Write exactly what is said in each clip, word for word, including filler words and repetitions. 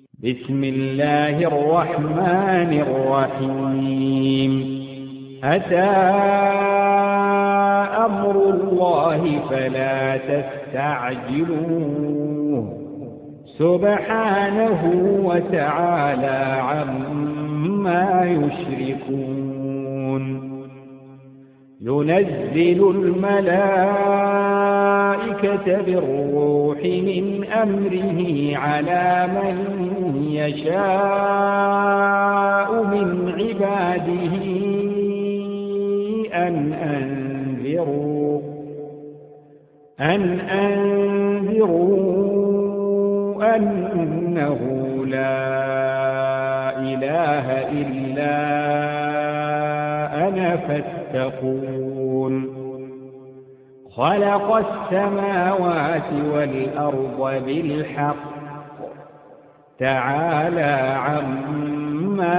بسم الله الرحمن الرحيم أتى أمر الله فلا تستعجلوه سبحانه وتعالى عما يشركون ينزل الملائكة بالروح من أمره على من يشاء من عباده أن أنذروا أن أنذروا أنه لا إله إلا أنا فاتقون خلق السماوات والأرض بالحق تعالى عما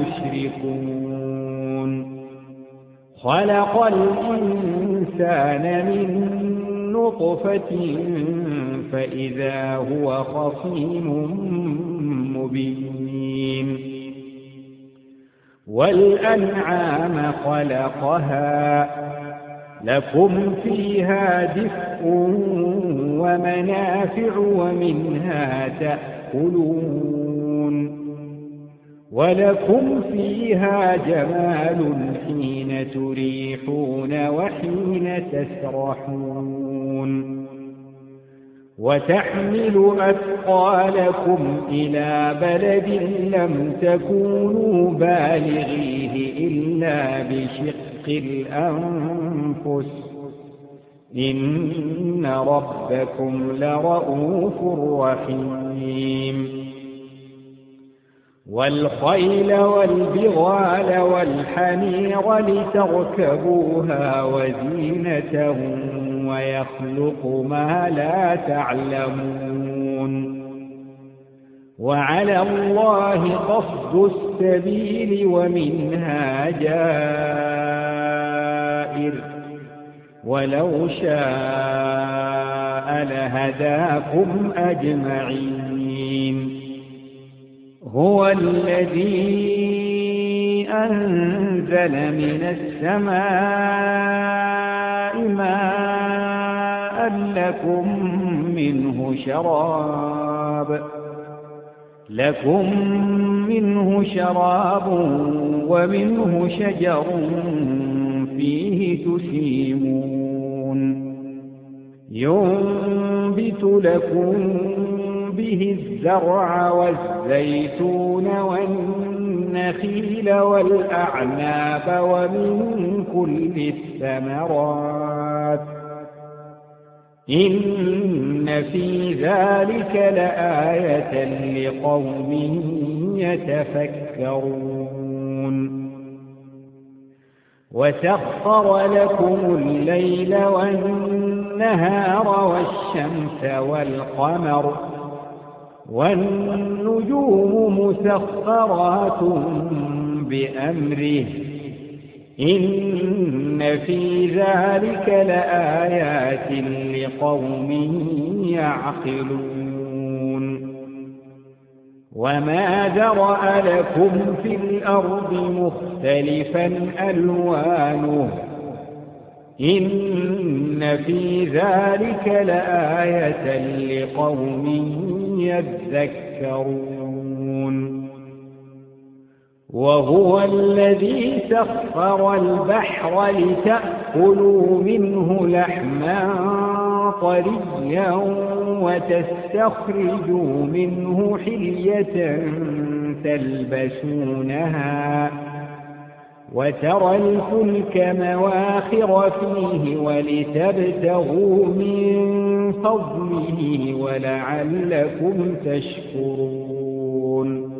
يشركون خلق الإنسان من نطفة فإذا هو خصيم مبين والأنعام خلقها لكم فيها دفء ومنافع ومنها تأكلون ولكم فيها جمال حين تريحون وحين تسرحون وتحمل أثقالكم إلى بلد لم تكونوا بالغيه إلا بشق الأنفس إن ربكم لرؤوف رحيم والخيل والبغال والحمير لتركبوها وزينة ويخلق ما لا تعلمون وعلى الله قصد السبيل ومنها جائر ولو شاء لهداكم أجمعين هو الذي أنزل من السماء ماء لكم منه شراب لكم منه شراب ومنه شجر فيه تسيمون ينبت لكم به الزرع والزيتون والنخيل والأعناب ومن كل الثمرات إن في ذلك لآية لقوم يتفكرون وسخر لكم الليل والنهار والشمس والقمر والنجوم مسخرات بأمره إن في ذلك لآيات لقوم يعقلون وما ذرأ لكم في الأرض مختلفا ألوانه إن في ذلك لآية لقوم يذكرون وهو الذي سخر البحر لتأكلوا منه لحما طريا وتستخرجوا منه حلية تلبسونها وترى الفلك مواخر فيه ولتبتغوا من فضله ولعلكم تشكرون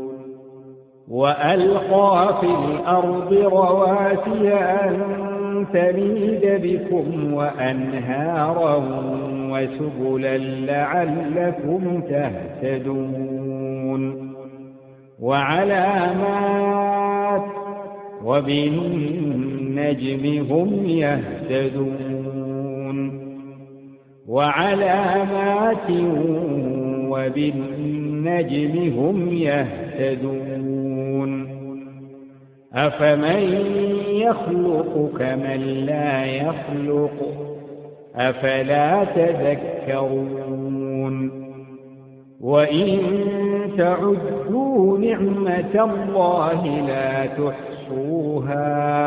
وألقى في الأرض رواسي أن تميد بكم وأنهارا وسبلا لعلكم تهتدون وعلامات وبالنجم هم يهتدون وعلامات وبالنجم النجم هم يهتدون أفمن يخلق كمن لا يخلق أفلا تذكرون وإن تعدوا نعمة الله لا تحصوها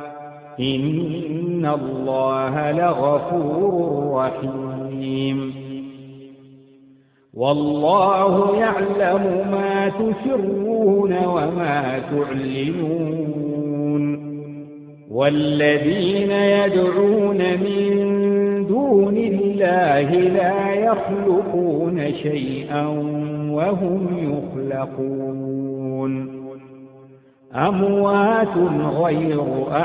إن الله لغفور رحيم والله يعلم ما تسرون وما تعلنون والذين يدعون من دون الله لا يخلقون شيئا وهم يخلقون أموات غير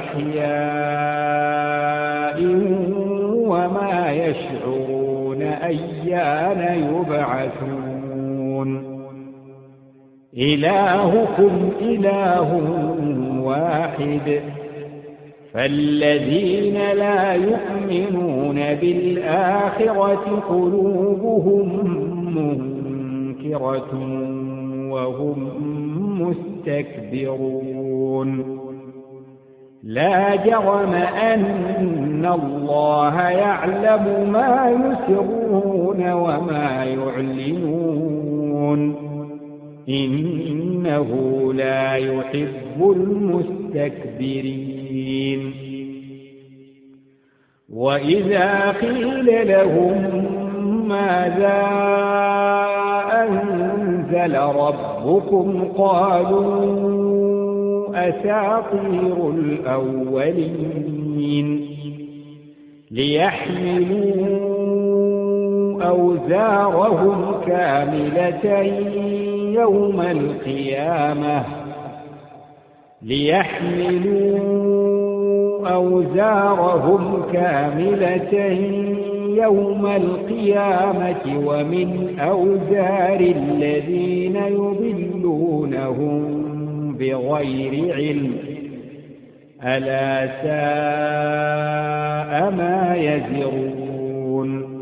أحياء وما يشعرون أيان يبعثون إلهكم إله واحد فالذين لا يؤمنون بالآخرة قلوبهم منكرة وهم مستكبرون لا جرم أن الله يعلم ما يسرون وما يعلنون إنه لا يحب المستكبرين وإذا قيل لهم ماذا أنزل ربكم قالوا أساطير الأولين ليحملوا أوزارهم كاملة يوم القيامة ليحملوا أوزارهم كاملة يوم القيامة ومن أوزار الذين يضلونهم بغير علم ألا ساء ما يزرون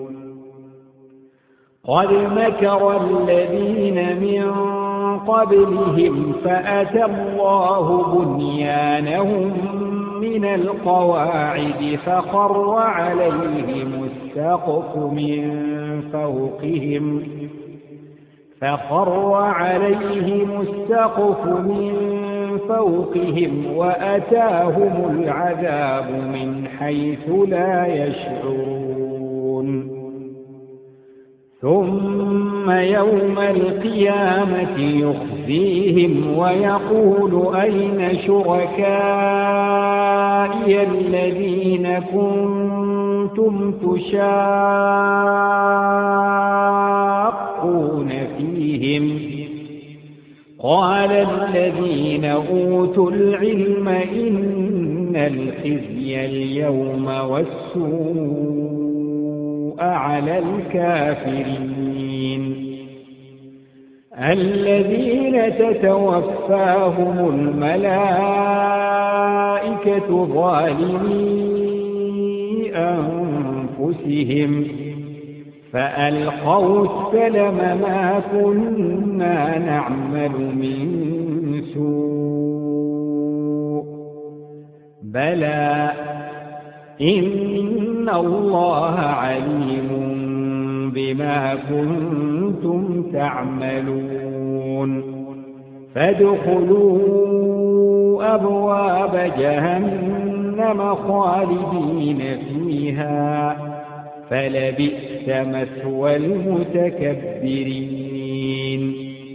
قد مكر الذين من قبلهم فأتى الله بنيانهم من القواعد فخر عليهم السقف من فوقهم فخر عليهم السقف من فوقهم وأتاهم العذاب من حيث لا يشعرون ثم يوم القيامة يخزيهم ويقول أين شركائي الذين كنتم تشاقون فيهم قال الذين أوتوا العلم إن الخزي اليوم والسوء على الكافرين الذين تتوفاهم الملائكة ظالمي أنفسهم فألقوا السلم ما كنا نعمل من سوء بلى إن الله عليم بما كنتم تعملون فادخلوا أبواب جهنم خالدين فيها فلبئس مثوى المتكبرين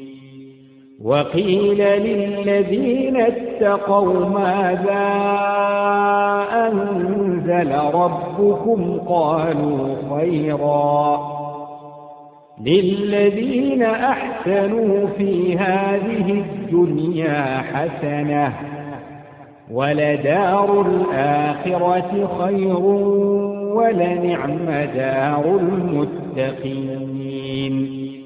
وقيل للذين اتقوا ماذا أنزل ربكم قالوا خيرا للذين أحسنوا في هذه الدنيا حسنة ولدار الآخرة خير ولنعم دار المتقين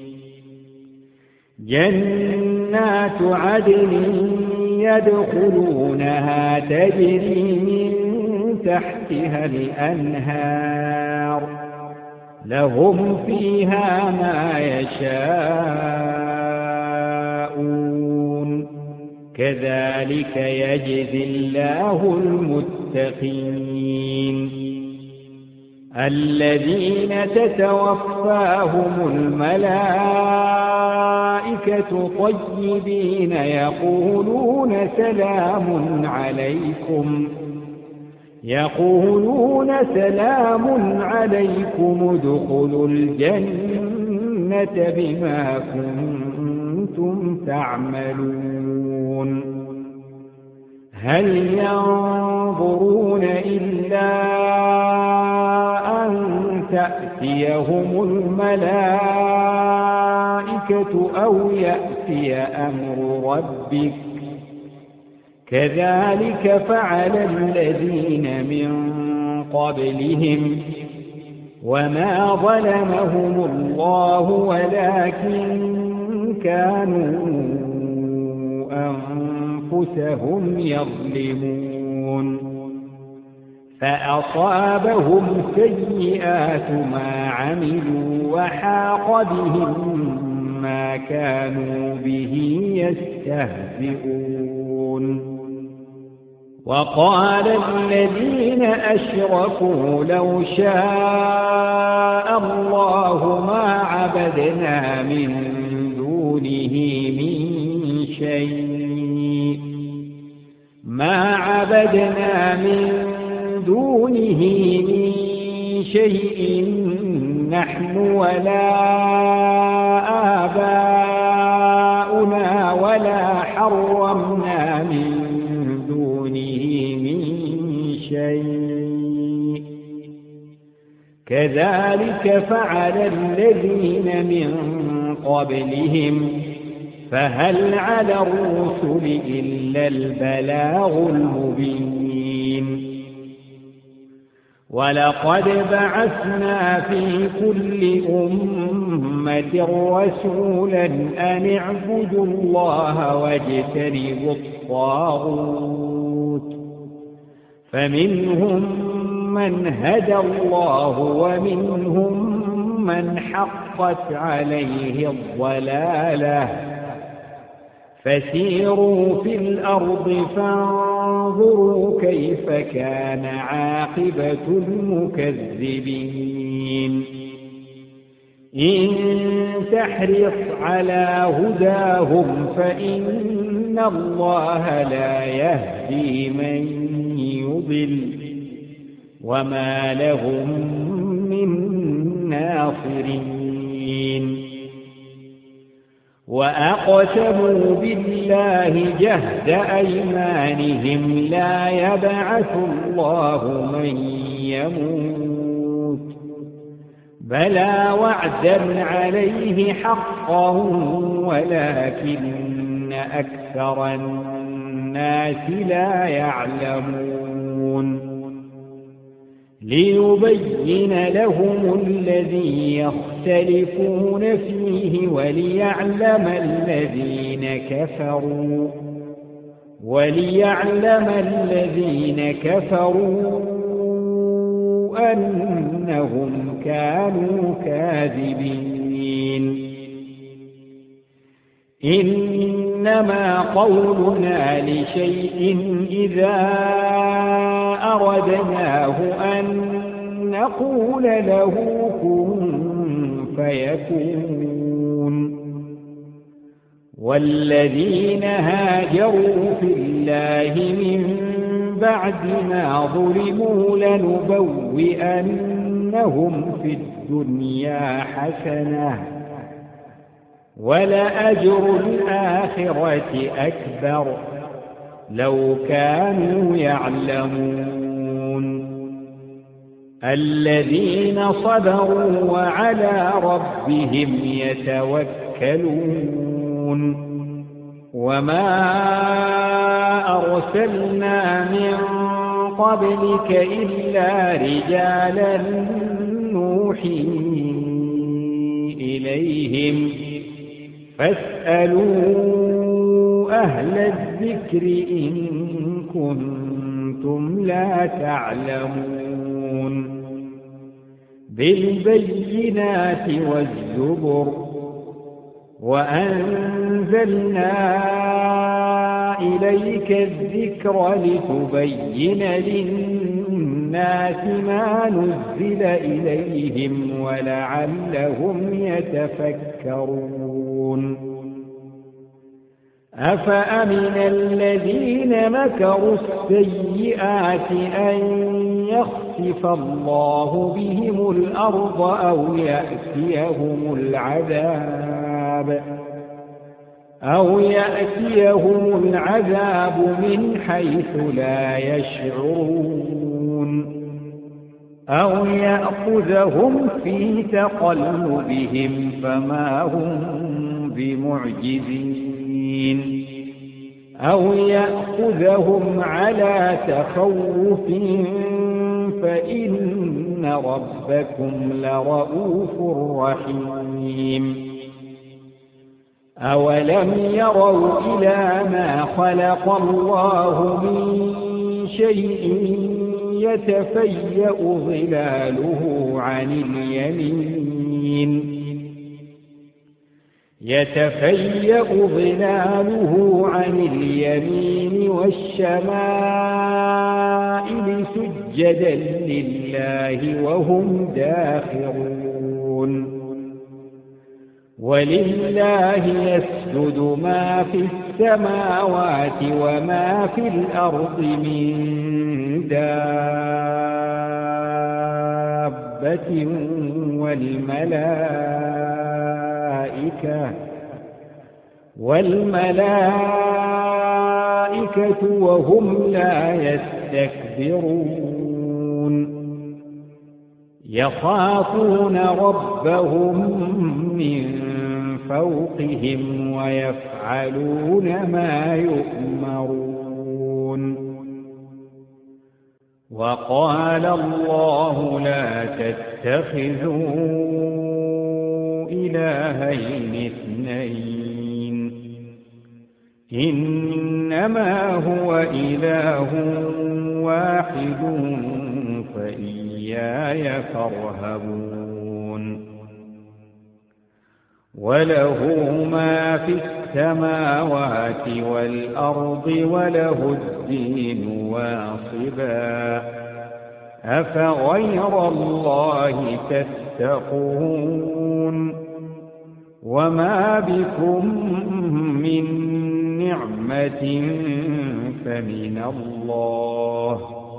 جنات عدن يدخلونها تجري من تحتها الأنهار لهم فيها ما يشاءون كذلك يجزي الله المتقين الذين تتوفاهم الملائكة طيبين يقولون سلام عليكم يقولون سلام عليكم ادخلوا الجنة بما كنتم تعملون هل ينظرون إلا أن تأتيهم الملائكة أو يأتي أمر ربك كذلك فعل الذين من قبلهم وما ظلمهم الله ولكن كانوا أنفسهم يظلمون فأصابهم سيئات ما عملوا وحاق بهم ما كانوا به يستهزئون وقال الذين أشركوا لو شاء الله ما عبدنا من دونه من شيء ما عبدنا من دونه من شيء نحن ولا آباؤنا ولا حرمنا من دونه من شيء كذلك فعل الذين من قبلهم فهل على الرسل إلا البلاغ المبين ولقد بعثنا في كل أمة رسولا أن اعبدوا الله واجتنبوا الطاغوت فمنهم من هدى الله ومنهم من حقت عليه الضلالة فسيروا في الأرض فانظروا كيف كان عاقبة المكذبين إن تحرص على هداهم فإن الله لا يهدي من يضل وما لهم من ناصرين وأقسموا بالله جهد أيمانهم لا يبعث الله من يموت بلى وعدا عليه حقا ولكن أكثر الناس لا يعلمون ليبين لهم الذي يختلفون فيه وليعلم الذين كفروا وليعلم الذين كفروا أنهم كانوا كاذبين إنما قولنا لشيء إذا أردناه أن نقول له كن فيكون والذين هاجروا في الله من بعد ما ظلموا لنبوئنهم في الدنيا حسنة ولأجر الآخرة أكبر لو كانوا يعلمون الذين صبروا وعلى ربهم يتوكلون وما أرسلنا من قبلك إلا رجالا نوحي إليهم فاسألوا أهل الذكر إن كنتم لا تعلمون بالبينات والزبر وأنزلنا إليك الذكر لتبين للناس ما نزل إليهم ولعلهم يتفكرون أفأمن الذين مكروا السيئات أن يخسف الله بهم الأرض أو يأتيهم العذاب أو يأتيهم العذاب من حيث لا يشعرون أو يأخذهم في تقلبهم فما هم بمعجزين أو يأخذهم على تخوف فإن ربكم لرؤوف رحيم أولم يروا إلى ما خلق الله من شيء يتفيأ ظلاله عن اليمين يتفيأ ظلاله عن اليمين والشمائل سجدا لله وهم داخرون ولله يسجد ما في السماوات وما في الأرض من دابة والملائكة والملائكة وهم لا يستكبرون يخافون ربهم من فوقهم ويفعلون ما يؤمرون وقال الله لا تتخذوا إلهين اثنين إنما هو إله واحد فإياي فارهبون وله ما في السماوات والأرض وله الدين واصبا أفغير الله تتقون وما بكم من نعمة فمن الله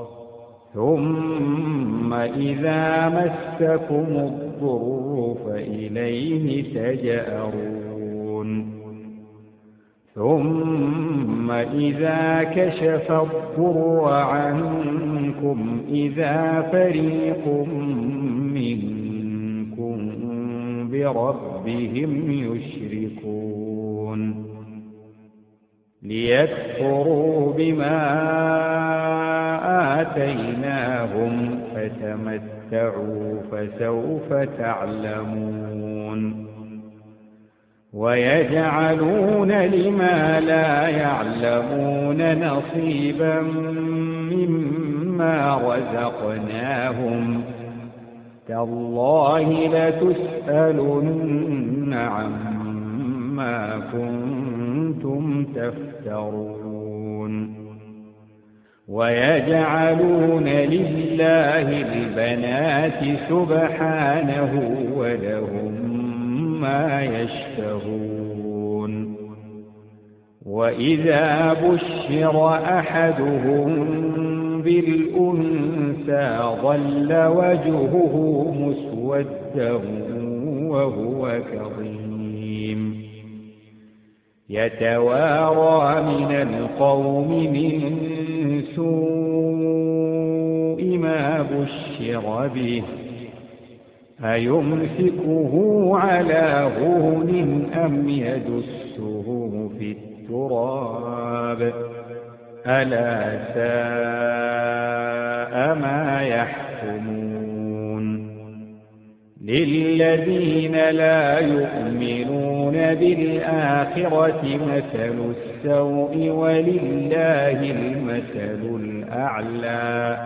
ثم إذا مسكم الضر فإليه تجأرون ثم إذا كشف الضر عنكم إذا فريق منكم بربهم يشركون ليكفروا بما آتيناهم فتمتعوا فسوف تعلمون ويجعلون لما لا يعلمون نصيبا مما رزقناهم تالله لتسألن عما كنتم تفترون ويجعلون لله البنات سبحانه ولهم ما يشتهون وإذا بشر أحدهم بالأنثى ظل وجهه مسودا وهو كظيم يتوارى من القوم من سوء ما بشر به أيمسكه على هون أم يدسه في التراب ألا ساء ما يحكمون للذين لا يؤمنون بالآخرة مثل السوء ولله المثل الأعلى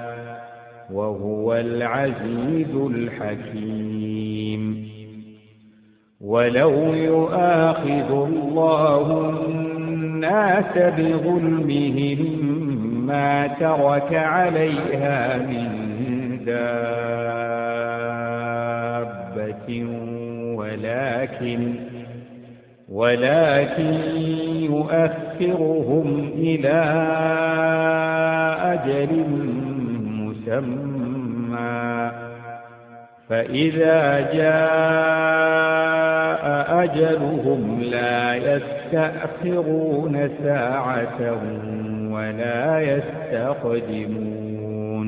وهو العزيز الحكيم ولو يؤاخذ الله الناس بظلمهم ما ترك عليها من دابة ولكن ولكن يؤخرهم إلى أجل مسمى فإذا جاء أجلهم لا يستأخرون ساعة ولا يستقدمون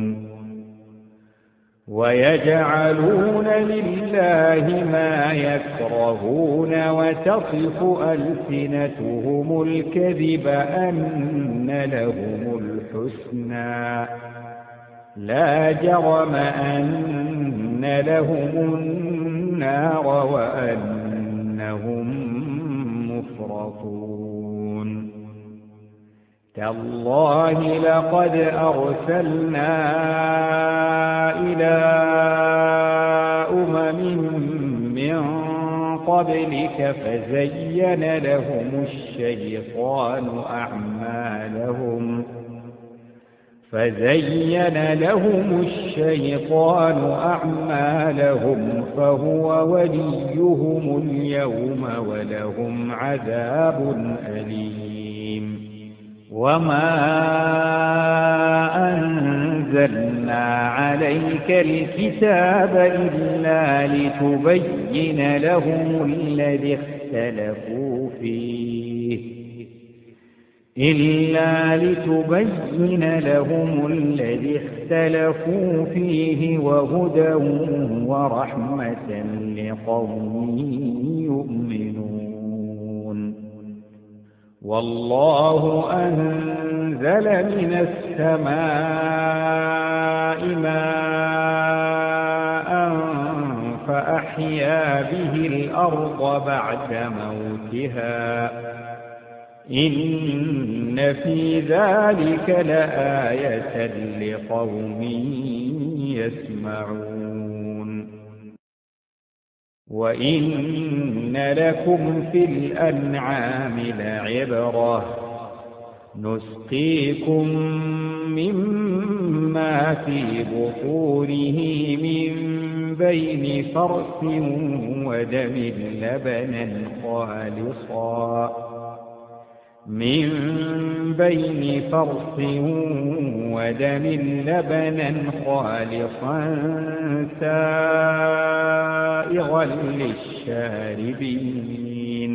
ويجعلون لله ما يكرهون وتصف ألسنتهم الكذب أن لهم الحسنى لا جرم أن لهم النار وأنهم مفرطون تالله لقد أرسلنا إلى أمم من قبلك فزين لهم الشيطان أعمالهم فزين لهم الشيطان أعمالهم فهو وليهم اليوم ولهم عذاب أليم وما أنزلنا عليك الكتاب إلا لتبين لهم الذي اختلفوا فيه إلا لتبين لهم الذي اختلفوا فيه وهدى ورحمة لقوم يؤمنون والله أنزل من السماء ماء فأحيا به الأرض بعد موتها إن في ذلك لآية لقوم يسمعون وإن لكم في الأنعام لعبرة نسقيكم مما في بطونه من بين فرث ودم لبنا خالصا من بين فرث ودم لبنا خالصا سائغا للشاربين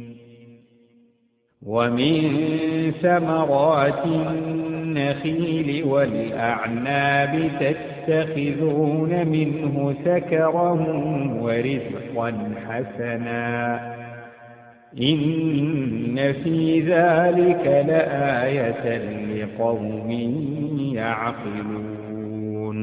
ومن ثمرات النخيل والأعناب تتخذون منه سكرا ورزقا حسنا إن في ذلك لآية لقوم يعقلون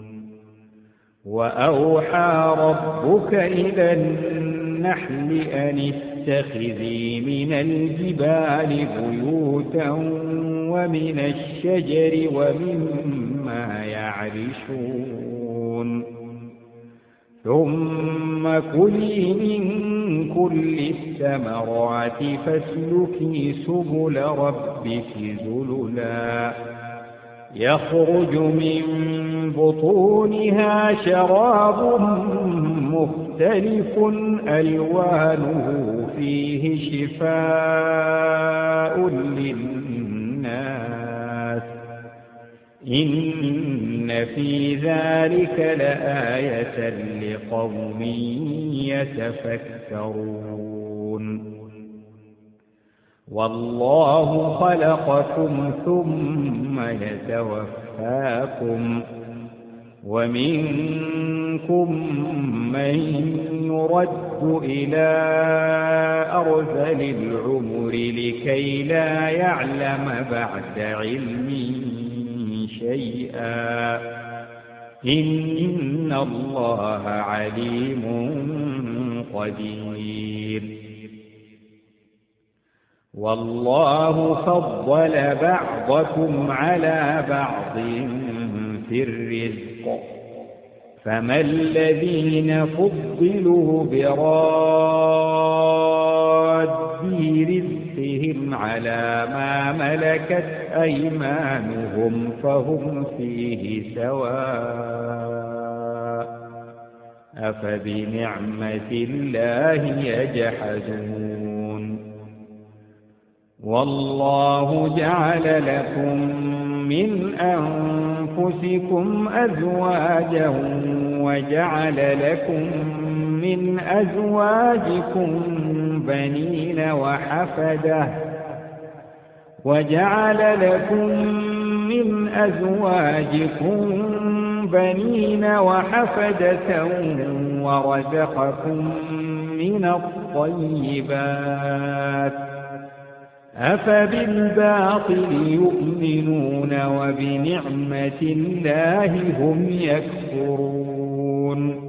وأوحى ربك إلى النحل أن اتخذي من الجبال بيوتا ومن الشجر ومما يعرشون ثم كلي من كل الثمرات فاسلكي سبل ربك ذللا يخرج من بطونها شراب مختلف ألوانه فيه شفاء للناس إن في ذلك لآية لقوم يتفكرون والله خلقكم ثم يتوفاكم ومنكم من يرد إلى أرذل العمر لكي لا يعلم بعد علم شيئا إن الله عليم قدير والله فضل بعضكم على بعض في الرزق فما الذين فضلوا براد رزقهم على ما ملكت أيمانهم فهم فيه سواء أفبنعمة الله يجحدون والله جعل لكم من أنفسكم أزواجا وجعل لكم من أزواجكم بنين وحفدة وجعل لكم من أزواجكم بنين وحفدة ورزقكم من الطيبات أفبالباطل يؤمنون وبنعمة الله هم يكفرون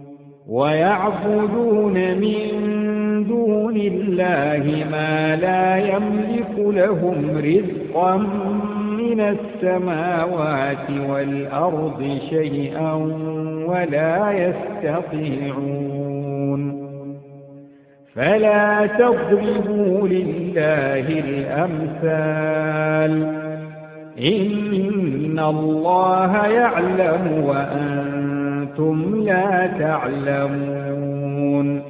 ويعبدون من دون الله ما لا يملك لهم رزقا من السماوات والأرض شيئا ولا يستطيعون فلا تضربوا لله الأمثال إن الله يعلم وأنتم لا تعلمون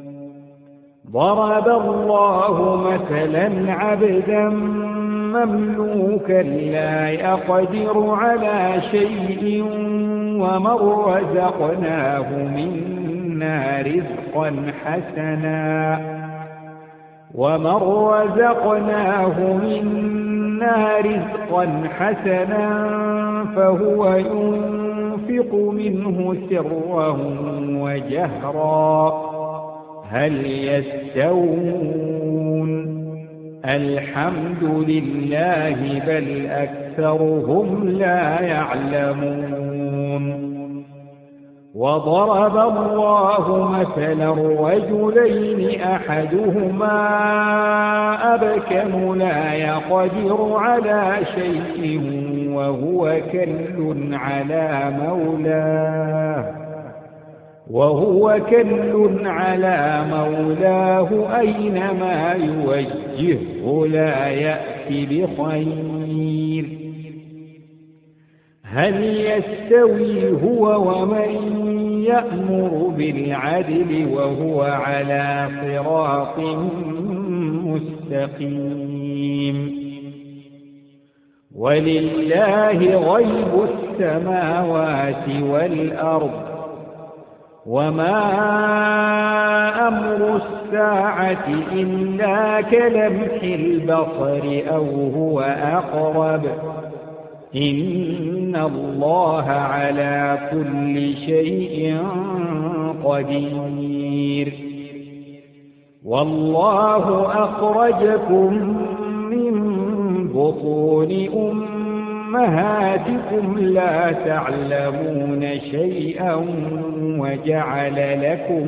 ضرب الله مثلا عبدا مملوكا لا يقدر على شيء ومن رزقناه منا رزقا حسنا ومن رزقناه منا رزقا حسنا فهو ينفق منه سرا وجهرا هل يستوون الحمد لله بل أكثرهم لا يعلمون وضرب الله مثلا رجلين أحدهما أبكم لا يقدر على شيء وهو كل على مولاه وهو كل على مولاه أينما يوجهه لا يأتي بخير هل يستوي هو ومن يأمر بالعدل وهو على صراط مستقيم ولله غيب السماوات والأرض وما أمر الساعة إلا كلمح البصر أو هو أقرب إن الله على كل شيء قدير والله أخرجكم من بطون أمهاتكم لا تعلمون شيئا وجعل لكم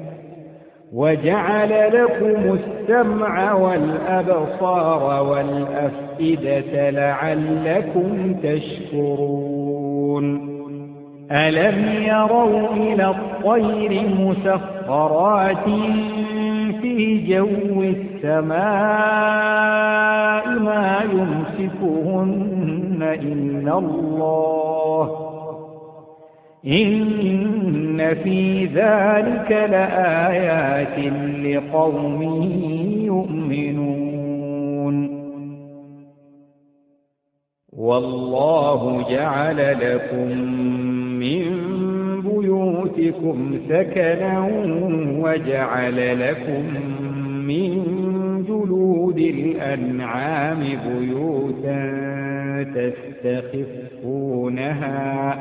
وجعل لكم السمع والأبصار والأفئدة لعلكم تشكرون ألم يروا إلى الطير مسخرات في جو السماء ما يمسكهن إلا الله إن في ذلك لآيات لقوم يؤمنون والله جعل لكم من بيوتكم سكنا وجعل لكم من جلود الأنعام بيوتا تستخفونها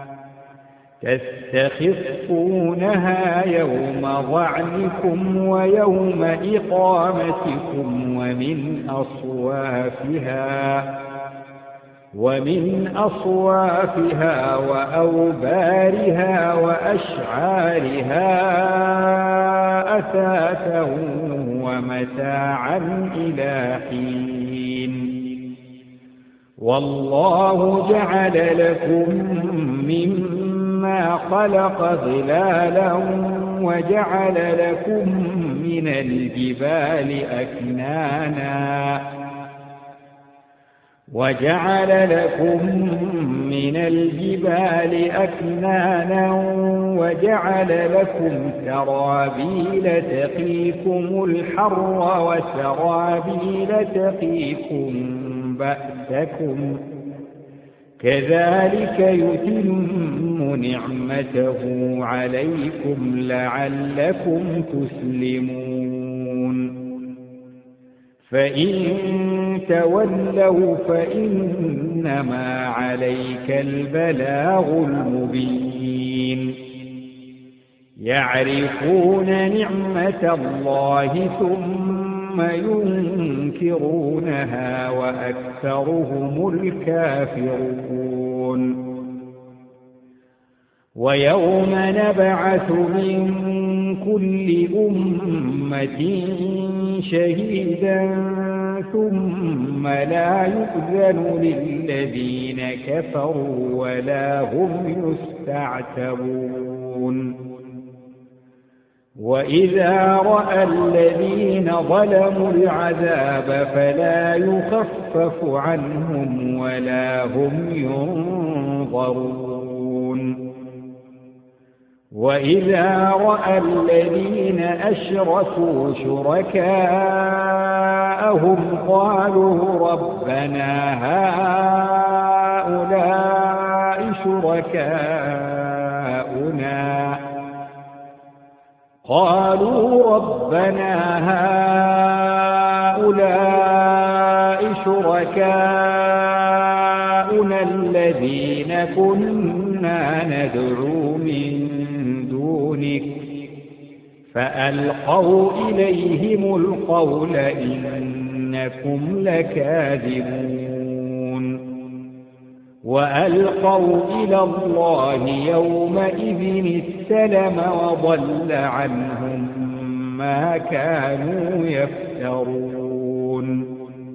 تستخفونها يوم ظعنكم ويوم إقامتكم ومن أصوافها ومن أصوافها وأوبارها وأشعارها أثاثا ومتاعا إلى حين والله جعل لكم مما ما خلق ظلالا وجعل لكم من الجبال أكنانا وجعل لكم من الجبال أكنانا وجعل لكم سرابيل تقيكم الحر وسرابيل تقيكم بأسكم كذلك يتم نعمته عليكم لعلكم تسلمون فإن تولوا فإنما عليك البلاغ المبين يعرفون نعمة الله ثم ينكرونها وأكثرهم الكافرون ويوم نبعث من كل أمة شهيدا ثم لا يؤذن للذين كفروا ولا هم يستعتبون وإذا رأى الذين ظلموا العذاب فلا يخفف عنهم ولا هم ينظرون وإذا رأى الذين أشركوا شركاءهم قالوا ربنا هؤلاء شركاؤنا قالوا ربنا هؤلاء شركاؤنا الذين كنا ندعو من دونك فألقوا إليهم القول إنكم لكاذبون وألقوا إلى الله يومئذ السلم وضل عنهم ما كانوا يفترون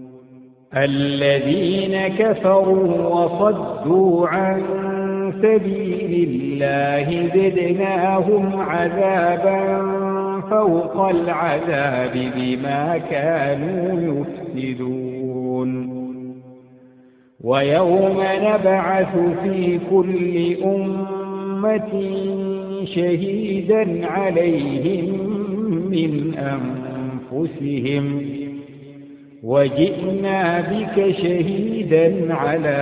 الذين كفروا وصدوا عن سبيل الله زدناهم عذابا فوق العذاب بما كانوا يفسدون ويوم نبعث في كل أمة شهيدا عليهم من أنفسهم وجئنا بك شهيدا على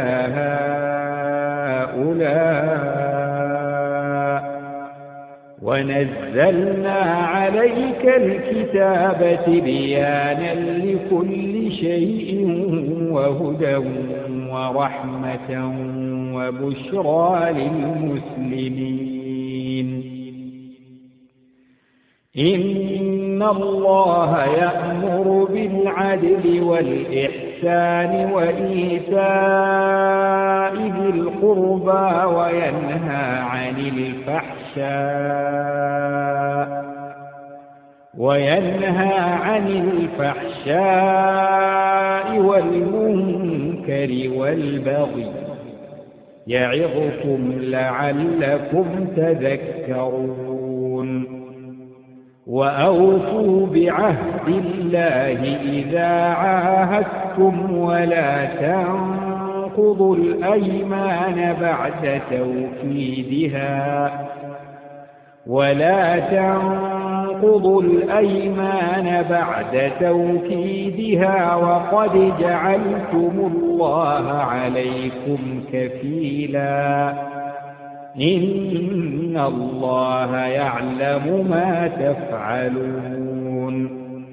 هؤلاء ونزلنا عليك الكتاب تبيانا لكل شيء وهدى ورحمة وبشرى للمسلمين إن الله يأمر بالعدل والإحسان وإيتاء ذي القربى وينهى عن الفحشاء وينهى عن الفحشاء والمنكر والبغي يعظكم لعلكم تذكرون وأوفوا بعهد الله إذا عاهدتم ولا تنقضوا الأيمان بعد توكيدها ولا تنقضوا الأيمان بعد توكيدها وقد جعلتم الله عليكم كفيلا إن الله يعلم ما تفعلون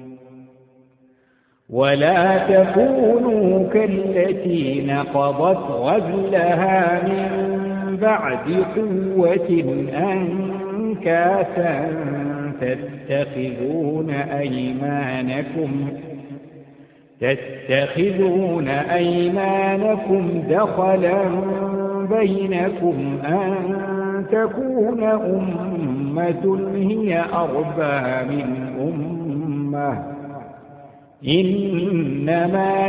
ولا تكونوا كالتي نقضت غزلها من بعد قوة أنكاثا تتخذون أيمانكم تتخذون أيمانكم دخلا بينكم أن تكون أمة هي أربى من أمة إنما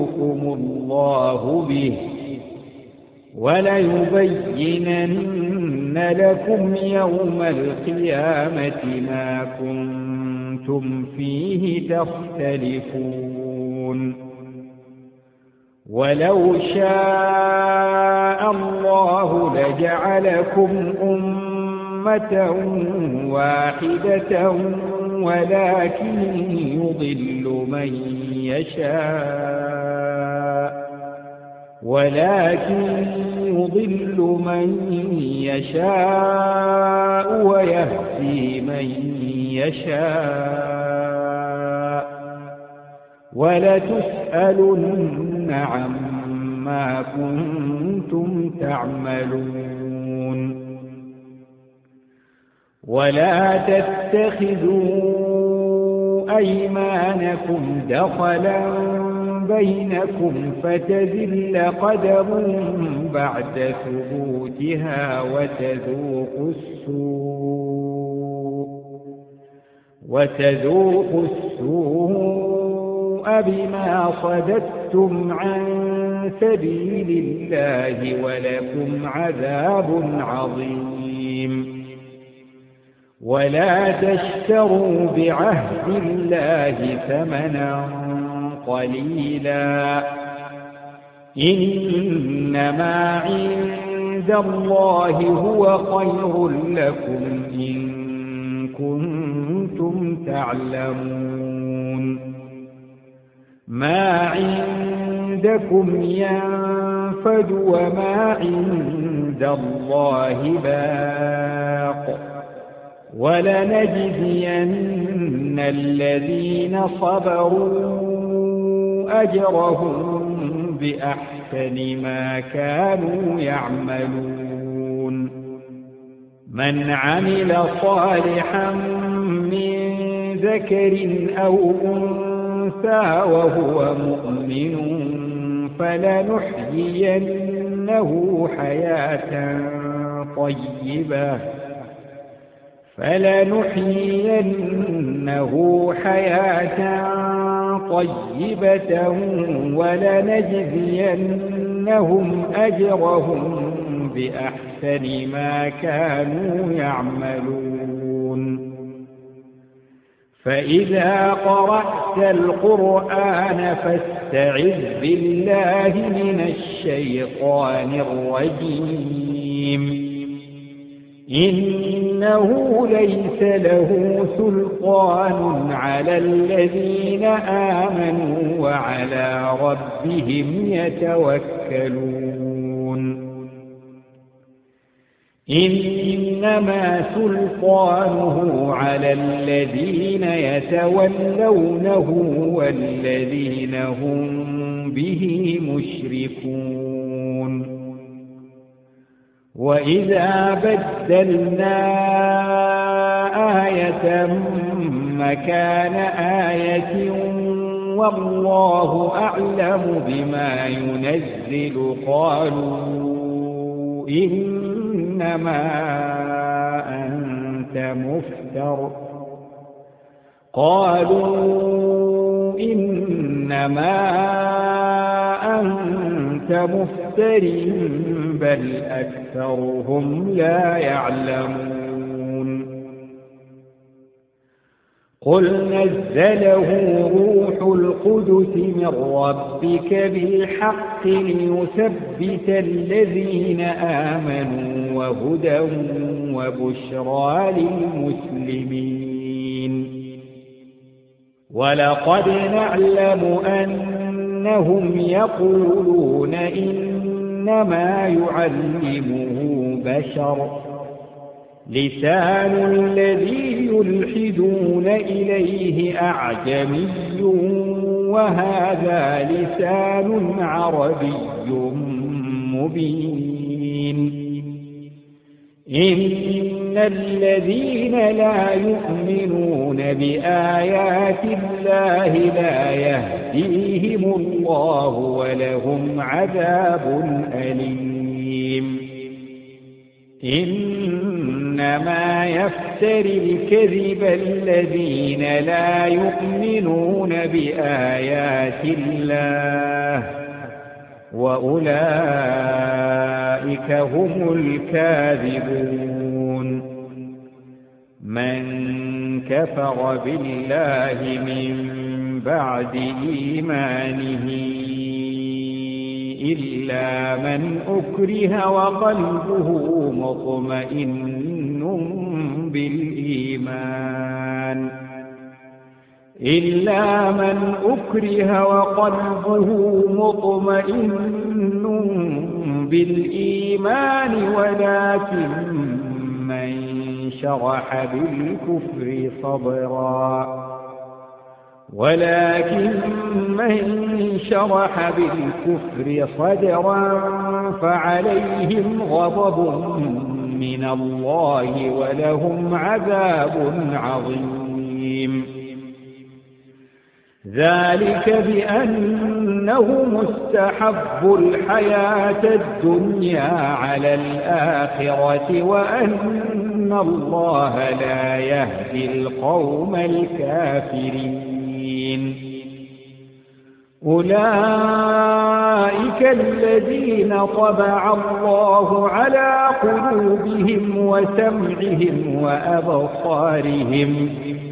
يبلوكم الله به وليبينن لكم يوم القيامة ما كنتم فيه تختلفون ولو شاء الله لجعلكم أمة واحدة ولكن يضل من يشاء ولكن يضل من يشاء ويهدي من يشاء ولتسألن عما كنتم تعملون ولا تتخذوا أيمانكم دخلا بينكم فتزل قدم بعد ثبوتها وتذوقوا السوء وتذوقوا السوء بما صددتم عن سبيل الله ولكم عذاب عظيم ولا تشتروا بعهد الله ثمنا قليلا إنما عند الله هو خير لكم إن كنتم تعلمون ما عندكم ينفد وما عند الله باق ولنجزين الذين صبروا أجرهم بأحسن ما كانوا يعملون من عمل صالحا من ذكر أو أنثى وهو مؤمن فلنحيينه حياة طيبة فلنحيينه حياة طيبة ولنجزينهم أجرهم بأحسن ما كانوا يعملون فإذا قرأت القرآن فاستعذ بالله من الشيطان الرجيم إنه ليس له سلطان على الذين آمنوا وعلى ربهم يتوكلون إنما سلطانه على الذين يتولونه والذين هم به مشركون وإذا بدلنا آية مكان آية والله أعلم بما ينزل قالوا إنما أنت مفتر قالوا إنما أنت مفتر بل أكثرهم لا يعلمون قل نزله روح القدس من ربك بالحق ليثبت الذين آمنوا وهدى وبشرى للمسلمين ولقد نعلم أنهم يقولون إنما يعلمه بشر لسان الذي يلحدون إليه أعجمي وهذا لسان عربي مبين إن الذين لا يؤمنون بآيات الله لا يهديهم الله ولهم عذاب أليم إنما يفتري الكذب الذين لا يؤمنون بآيات الله وأولئك هم الكاذبون. من كفر بالله من بعد إيمانه إلا من أكره وقلبه مطمئن بالإيمان إلا من أكره وقلبه مطمئن بالإيمان ولكن من شرح بالكفر صدرا ولكن من شرح بالكفر صدرا فعليهم غضب من الله ولهم عذاب عظيم. ذلك بأنهم استحبوا الحياة الدنيا على الآخرة وأن الله لا يهدي القوم الكافرين. أولئك الذين طبع الله على قلوبهم وسمعهم وأبصارهم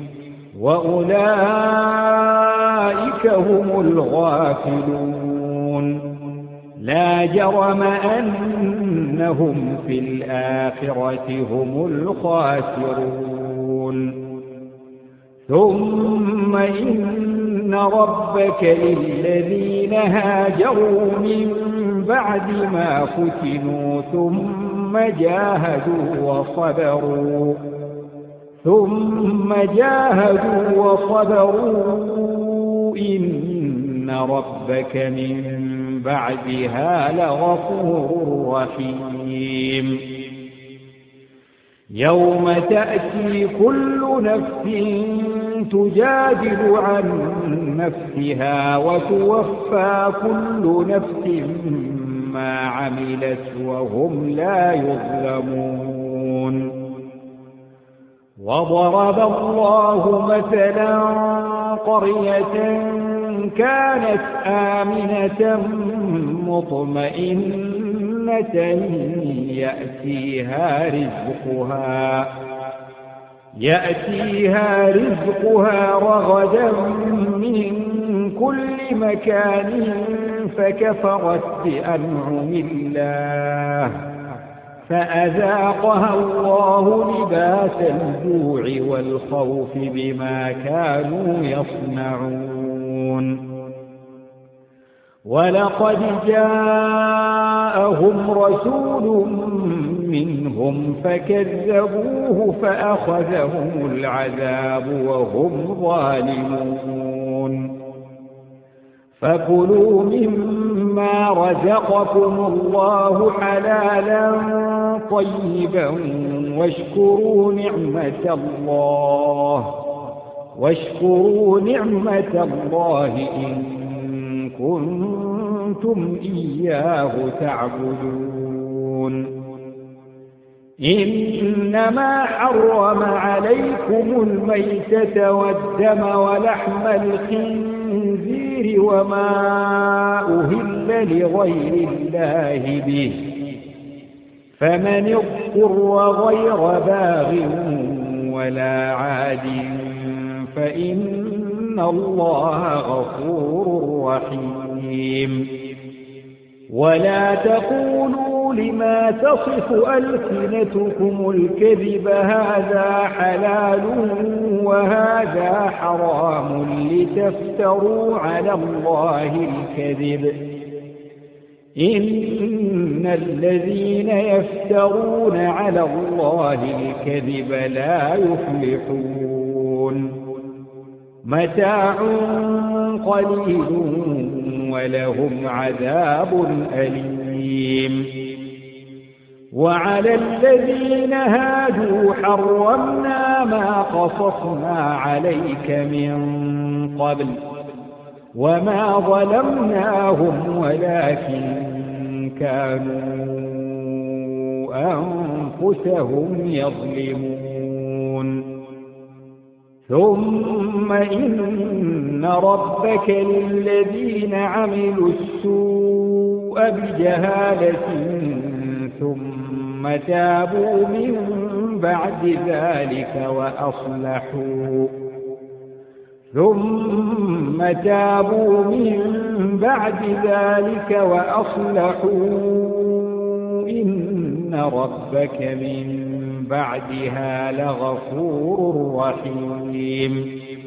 وأولئك هم الغافلون. لا جرم أنهم في الآخرة هم الخاسرون. ثم إن ربك للذين هاجروا من بعد ما فتنوا ثم جاهدوا وصبروا ثم جاهدوا وصبروا إن ربك من بعدها لغفور رحيم. يوم تأتي كل نفس تجادل عن نفسها وتوفى كل نفس ما عملت وهم لا يظلمون. وضرب الله مثلا قرية كانت آمنة مطمئنة يأتيها رزقها يأتيها رزقها رغدا من كل مكان فكفرت بأنعم الله فأذاقها الله لباس الجوع والخوف بما كانوا يصنعون. ولقد جاءهم رسول منهم فكذبوه فأخذهم العذاب وهم ظالمون. فكلوا مما رزقكم الله حلالا طيبا واشكروا نعمة الله واشكروا نعمة الله إن كنتم إياه تعبدون. إنما حرم عليكم الميتة والدم ولحم الخنزير وما أهل لغير الله به فمن اضطر غير باغ ولا عاد فإن الله غفور رحيم. ولا تقولوا لما تصف ألسنتكم الكذب هذا حلال وهذا حرام لتفتروا على الله الكذب إن الذين يفترون على الله الكذب لا يفلحون. متاع قليل ولهم عذاب أليم. وعلى الذين هادوا حرمنا ما قصصنا عليك من قبل وما ظلمناهم ولكن كانوا أنفسهم يظلمون. ثم إن ربك للذين عملوا السوء بجهالة ثم تابوا من بعد ذلك وأصلحوا ثم تابوا من بعد ذلك وأصلحوا إن ربك من بعدها لغفور رحيم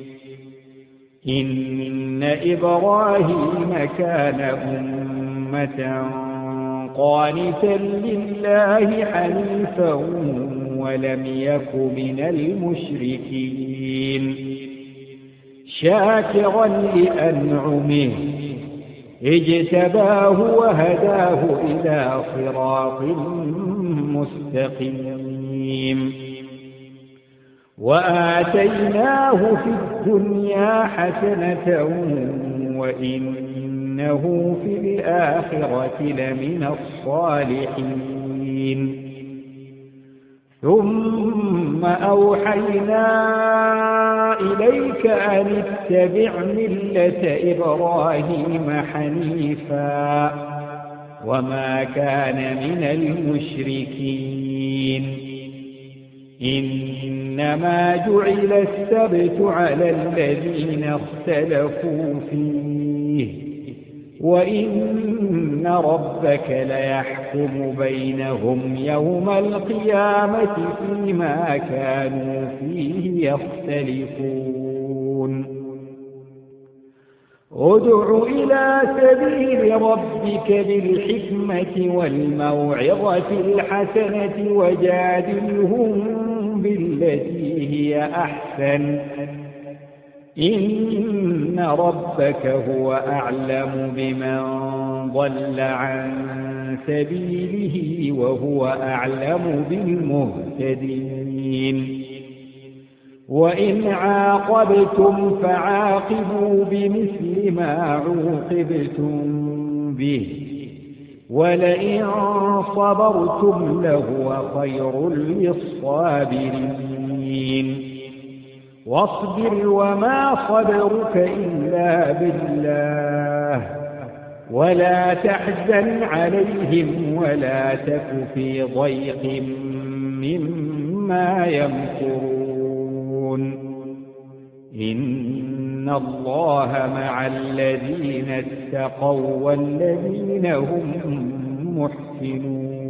إن إبراهيم كان أمة قانتا لله حنيفا ولم يك من المشركين شاكرا لأنعمه اجتباه وهداه إلى صراط مستقيم وآتيناه في الدنيا حسنة وإنه في الآخرة لمن الصالحين ثم أوحينا إليك أن اتبع ملة إبراهيم حنيفا وما كان من المشركين إنما جعل السبت على الذين اختلفوا فيه وإن ربك ليحكم بينهم يوم القيامة فيما كانوا فيه يختلفون ادع إلى سبيل ربك بالحكمة والموعظة الحسنة وجادلهم بالتي هي أحسن إن ربك هو أعلم بمن ضل عن سبيله وهو أعلم بالمهتدين وإن عاقبتم فعاقبوا بمثل ما عوقبتم به ولئن صبرتم لهو خير للصابرين واصبر وما صبرك إلا بالله ولا تحزن عليهم ولا تك في ضيق مما يمكرون إن الله مع الذين اتقوا والذين هم محسنون